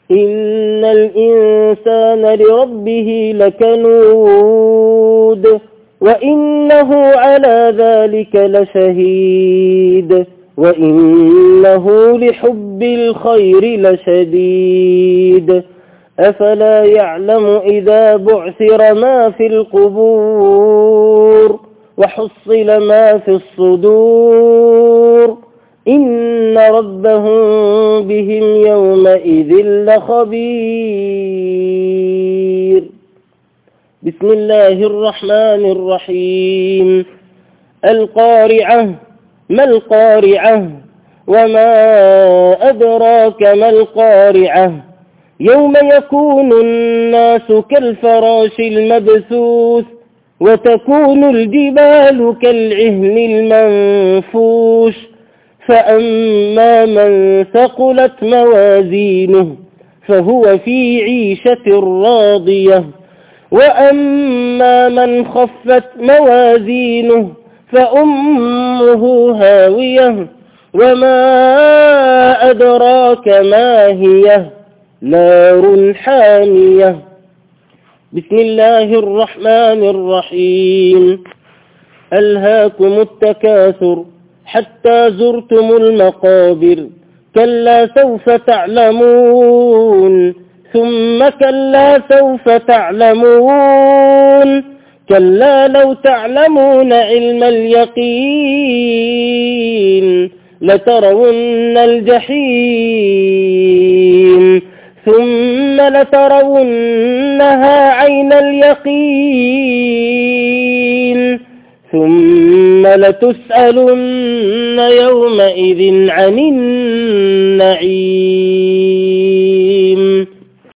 إن الإنسان لربه لكنود وإنه على ذلك لشهيد وإنه لحب الخير لشديد أفلا يعلم إذا بعثر ما في القبور وحصل ما في الصدور إن ربهم بهم يومئذ لخبير. بسم الله الرحمن الرحيم. القارعة. ما القارعة؟ وما أدراك ما القارعة؟ يوم يكون الناس كالفراش المبثوث وتكون الجبال كالعهن المنفوش فأما من ثقلت موازينه فهو في عيشة راضية وأما من خفت موازينه فأمه هاوية وما أدراك ما هي نار حامية. بسم الله الرحمن الرحيم. ألهاكم التكاثر حتى زرتم المقابر كلا سوف تعلمون ثم كلا سوف تعلمون كلا لو تعلمون علم اليقين لترون الجحيم ثم لترونها عين اليقين ثم لتسألن يومئذ عن النعيم.